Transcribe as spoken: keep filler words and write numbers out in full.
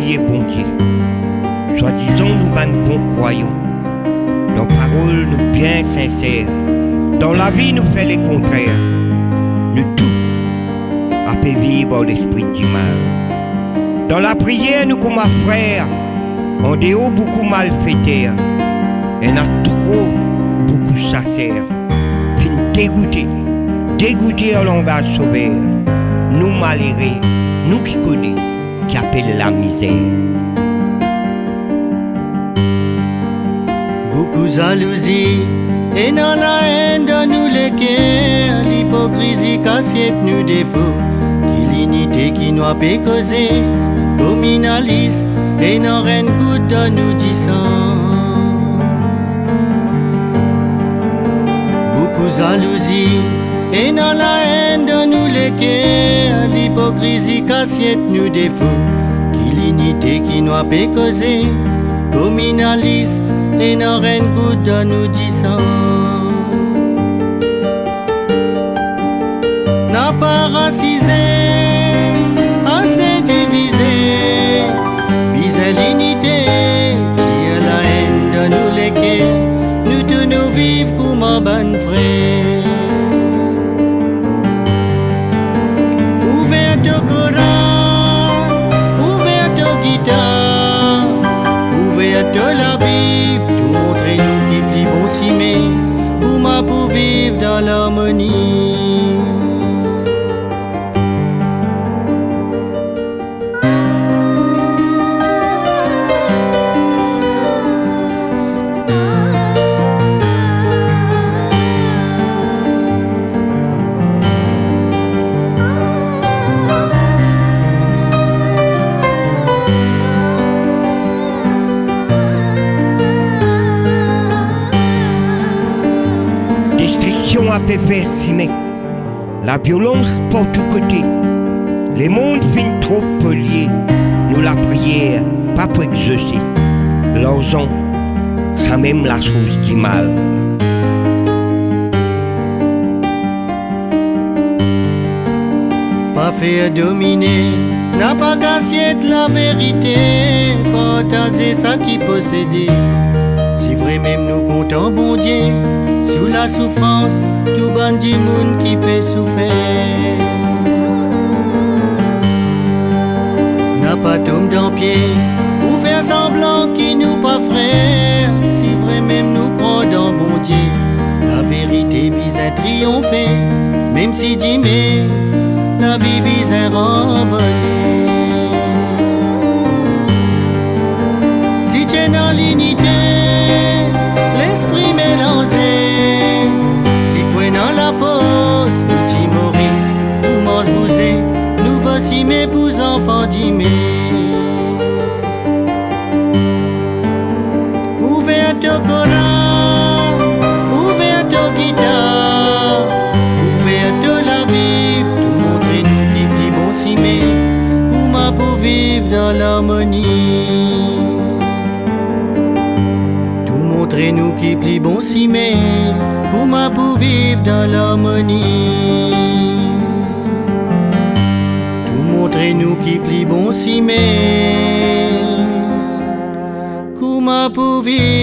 prier bon Dieu. Soi-disant nous ban bons croyants. Dans paroles nous bien sincères. Dans la vie nous fait les contraires. Nous tout a fait vivre l'esprit du mal. Dans la prière nous comme un frère. En dehors beaucoup malfaiteurs. Et n'a trop beaucoup chasseurs. Fin dégoûté, dégoûté au langage sauveur. Nous malheureux, nous qui connaissons, qui appellent la misère. Beaucoup jalousie et dans la haine de nous les cœurs, l'hypocrisie cassiette nous défaut, qui l'unité qui nous a pas causé, communaliste et n'en rien goutte de nous disant. Beaucoup jalousie et dans la haine de nous les cœurs, l'hypocrisie cassiette nous défaut, qui l'unité qui nous a pas causé, communaliste et n'en rien goutte de nous disant. N'a pas racisé, assez divisé, bisait l'unité, qui est la haine de nous les cœurs, nous tous nous vivons comme un bon frère. Ouverte au Coran, ouverte au guitare, ouverte la Bible, tout montrez-nous qui plie bon cimé, pour moi pour vivre dans l'harmonie. Destruction a fait faire cimer. La violence pour tous côtés. Les mondes finissent trop poliés. Nous la prière, pas pour exaucer. L'argent, ça même la source du mal. Pas fait dominer, n'a pas qu'assiette la vérité, partager ça qui possédait. Si vrai même nous comptons bon Dieu, sous la souffrance, tout bandit monde qui peut souffrir. N'a pas tombe dans pièce, ou faire semblant qui nous pas frère. Si vrai même nous croyons dans bon Dieu, la vérité bizarre triompher. Même si dit mais, la vie bizarre envolée. Si tu es dans l'unité, l'esprit mélangé, si point dans la fosse, nous timoris, nous mange bouser, nous voici mes beaux enfants d'imé. Ouverte au Coran, ouverte au guitare, ouverte la Bible, tout montrez-nous qui plie bon cimé, comment pour vivre dans l'harmonie. Montrez-nous qui plie bon cimé, comment pour vivre dans l'harmonie. Tout montrez-nous qui plie bon cimé, comment pour vivre